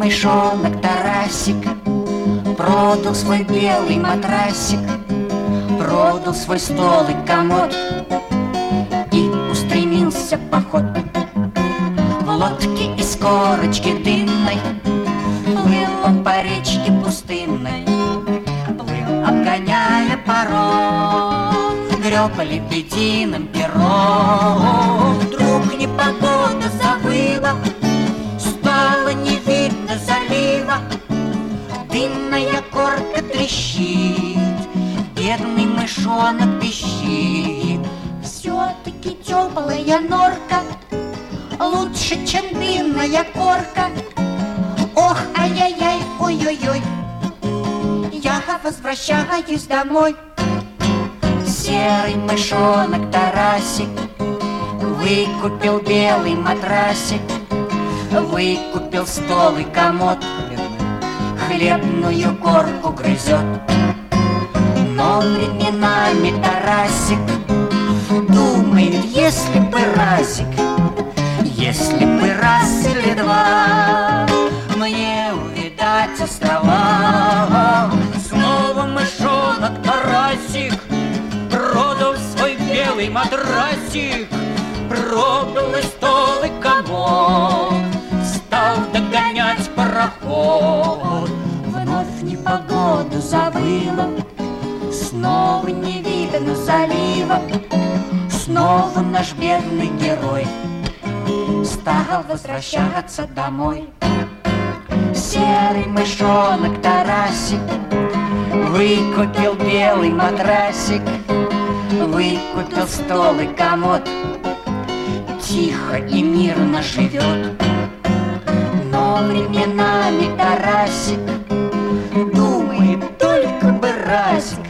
мышонок Тарасик продал свой белый матрасик, продал свой стол и комод и устремился в поход. В лодке из корочки дынной плыл он по речке пустынной, плыл, обгоняя паром, греб лебединым пером. Вдруг непогода завыла, стало не видно залива, дынная корка трещит, бедный мышонок пищит. Все-таки теплая норка лучше, чем дынная корка. Ох, ай-яй-яй, ой-ой-ой, я возвращаюсь домой. Серый мышонок Тарасик выкупил белый матрасик, выкупил стол и комод, хлебную корку грызет. Но временами Тарасик думает, если бы разик, если бы раз или два мне увидать острова. Снова мышонок Тарасик продал свой белый матрасик, продал и стол, и комод, стал догонять пароход. Вновь непогоду завыла, снова не видно залива, снова наш бедный герой стал возвращаться домой. Серый мышонок Тарасик выкупил белый матрасик, выкупил стол и комод, тихо и мирно живет. Но временами Тарасик думает, только бы разик,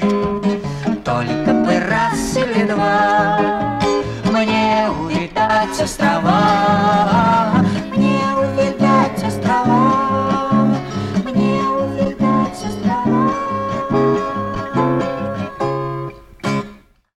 только бы раз или два мне увидать острова.